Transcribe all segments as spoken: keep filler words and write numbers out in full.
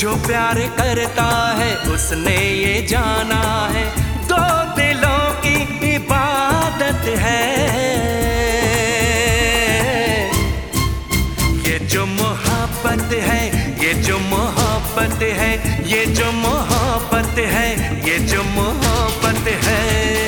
जो प्यार करता है उसने ये जाना है, दो दिलों की इबादत है। ये जो मोहब्बत है, ये जो मोहब्बत है, ये जो मोहब्बत है, ये जो मोहब्बत है।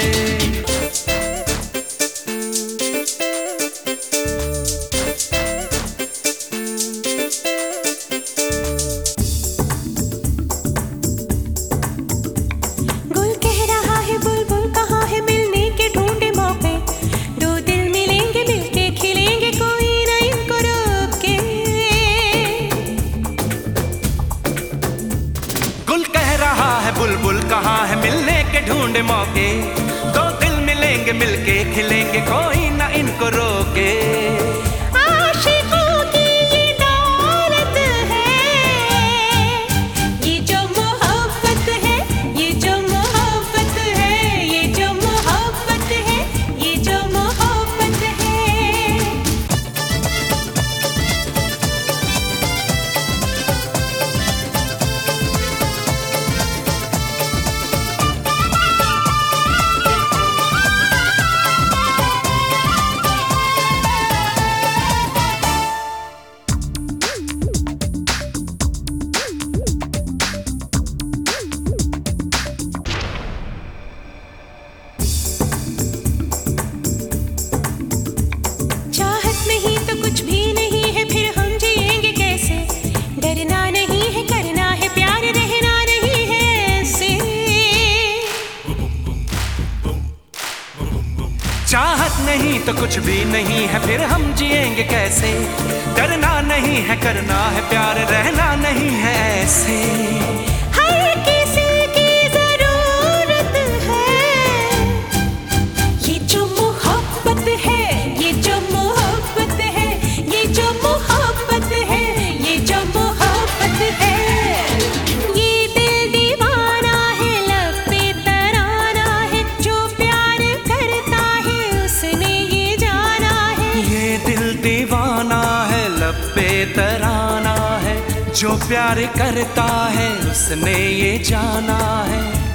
बुलबुल कहाँ है मिलने के ढूंढे मौके, दो दिल मिलेंगे मिलके खिलेंगे कोई ना इनको रोके। आशिकों की ये दौलत है, ये जो मोहब्बत है, ये जो मोहब्बत है, ये जो मोहब्बत है, ये जो मोहब्बत है। चाहत नहीं तो कुछ भी नहीं है, फिर हम जिएंगे कैसे। डरना नहीं है, करना है प्यार, रहना नहीं है ऐसे। हर किसी की जरूरत है, ये जो मोहब्बत है, ये जो मोहब्बत है, ये जो मोहब्बत है, ये जो मोहब्बत है। ये दिल दीवाना है, लब पे तराना है, जो प्यार करता है उसने ये जाना है। ये दिल दीवाना है, लब पे तराना है, जो प्यार करता है उसने ये जाना है।